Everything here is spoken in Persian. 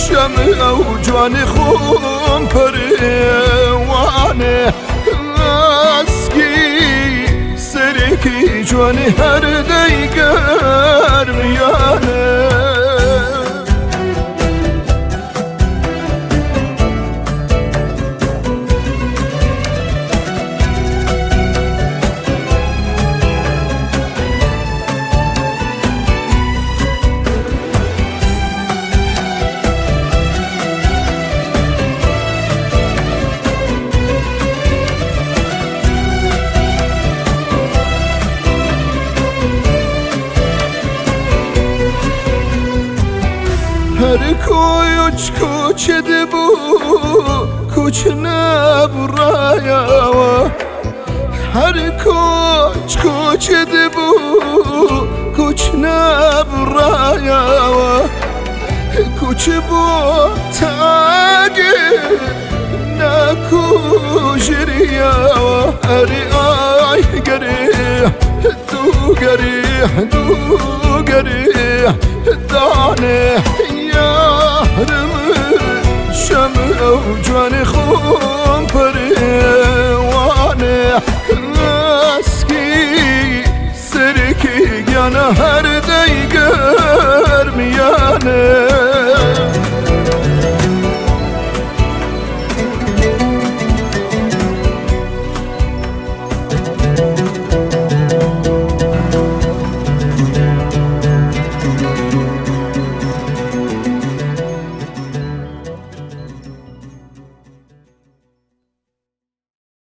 شمع او جوان خون پروانه اسکی سرکی جوان هر دیگر میانه هر کوچ کوچه دبو کوچ نبرایا هر کوچ کوچه دبو کوچ نبرایا کوچ بو تاگه نکوشریا اری آی گری دو گری دانه شمع او جوان خون پروانه اسکی سرکی گیانه